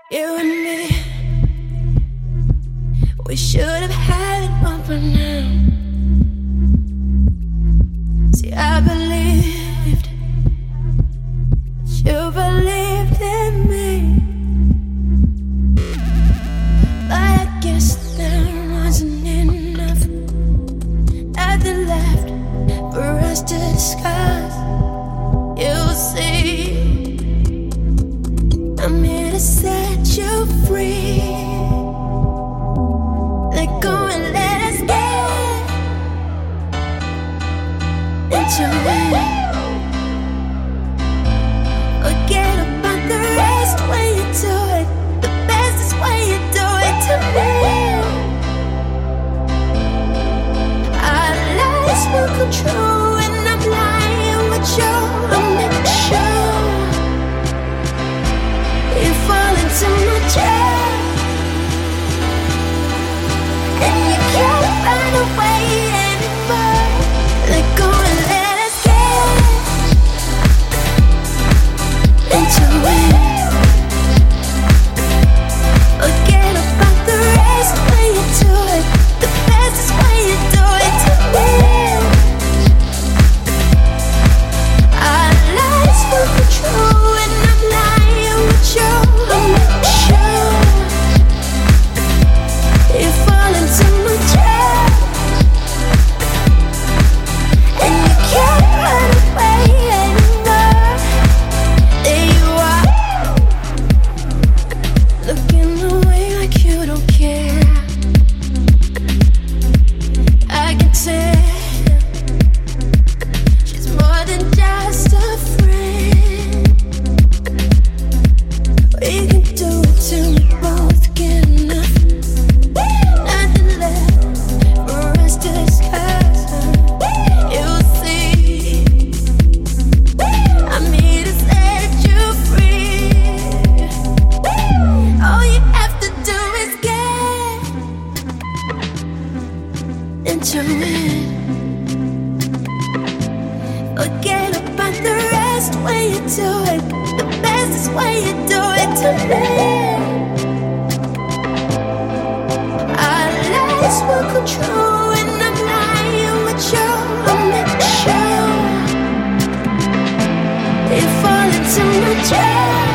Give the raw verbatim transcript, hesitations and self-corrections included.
You and me, we should have had it one by now. See, I believed that you believed in me, but I guess there wasn't enough, nothing left for us to discuss. You'll see, I'm here to set you free. Let go and let us get into it. Forget about the rest when you do it. The best is when you do it to me. Our lives will come true, and I'm lying with you. I'll make sure you fall into my trap, and you can't run away anymore. Let go and let us get into it. Forget about the rest when you do it. The best is when you do it to me. Our lives will be true, and I'm lying with you. I'll make sure you fall into my trap, and you can't run away anymore. There you are, looking away like you don't care. I can tell she's more than just a friend. We can do it till we both get enough, nothing left for us to discuss. You'll see, I'm here to set you free. All you have to do is get into it. Forget about the rest when you do it. The best is when you do it to me. Our lives will come true, and I'm lying with you. I'll make sure you fall into my trap,